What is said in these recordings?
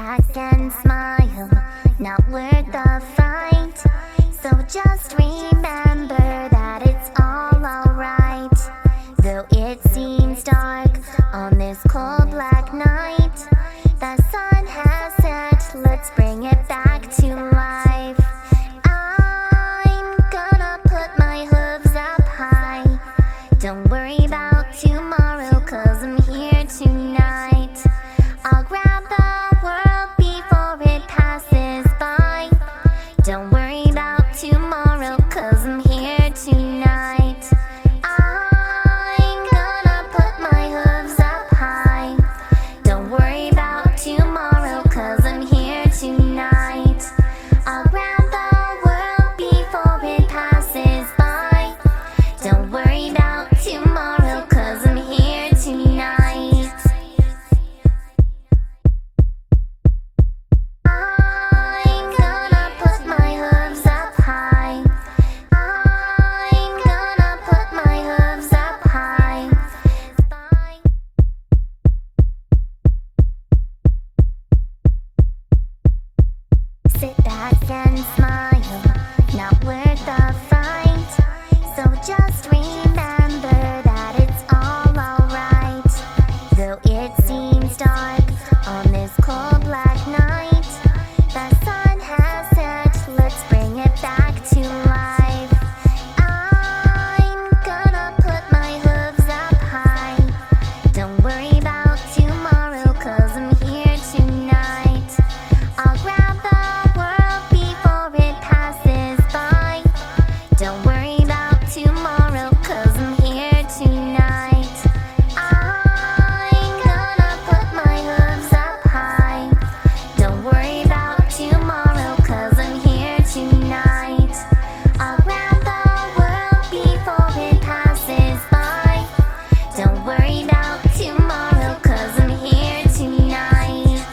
back and smile, not worth the fight. So just remember that it's all alright. Though it seems dark on this cold black night, the sun has set, let's bring it back to life. I'm gonna put my hooves up high. Don't worry about tomorrow, 'cause I'm here tonight. I'll grab the world before it passes by. Don't worry about tomorrow, 'cause I'm here tonight. I'm gonna put my hooves up high. Don't worry about tomorrow, 'cause I'm here tonight. I'll grab the world before it passes by. Don't worry about tomorrow, 'cause I'm here tonight. I'm gonna put my hooves up high. I'm gonna put my hooves up high. Sit back and smile, not worth the fight. So just remember that it's all alright. Though it seems dark on this cold black night, the sun has set, let's bring it back to life. I'm gonna put my hooves up high. Don't worry about tomorrow, 'cause I'm here tonight. I'll grab the world before it passes by. Don't worry about tomorrow, 'cause I'm here tonight. I'm gonna put my hooves up high. Don't worry about tomorrow, 'cause I'm here tonight. I'll grab the world before it passes by. Don't worry about tomorrow, 'cause I'm here tonight.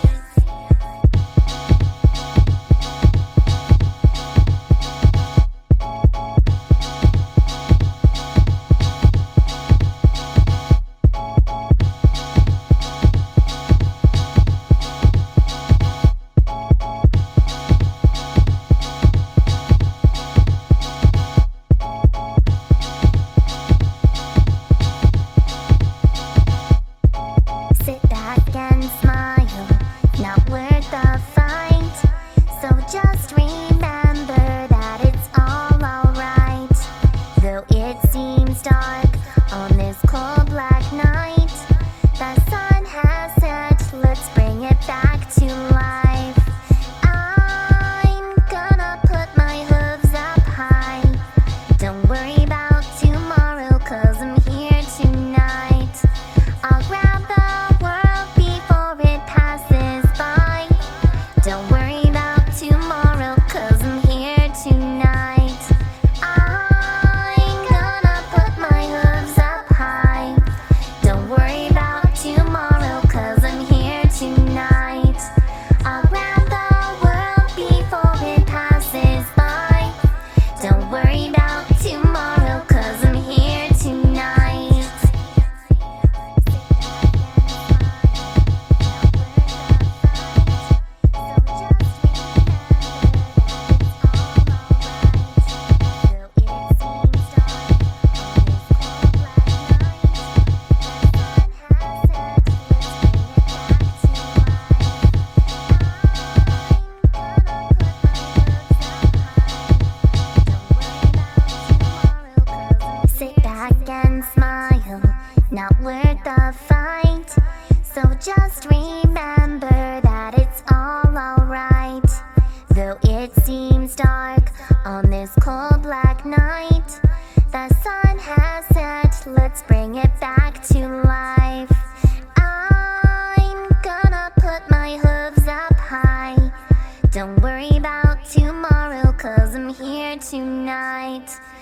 Sit back and smile, not worth the fight. So just remember that it's all alright. Though it seems dark on this cold black night, the sun has set, let's bring it back to life. I'm gonna put my hooves up high. Don't worry about tomorrow, 'cause I'm here tonight. I'll grab the world before it passes by. Don't worry about tomorrow, 'cause I'm here tonight. I'm gonna put my hooves up high. Don't worry about tomorrow, 'cause I'm here tonight. I'll grab the world before it passes by. Don't worry about tomorrow, 'cause I'm here tonight. Sit back and smile, not worth the fight. So just remember that it's all alright. Though it seems dark on this cold black night, the sun has set, let's bring it back to life. I'm gonna put my hooves up high. Don't worry about tomorrow, 'cause I'm here tonight.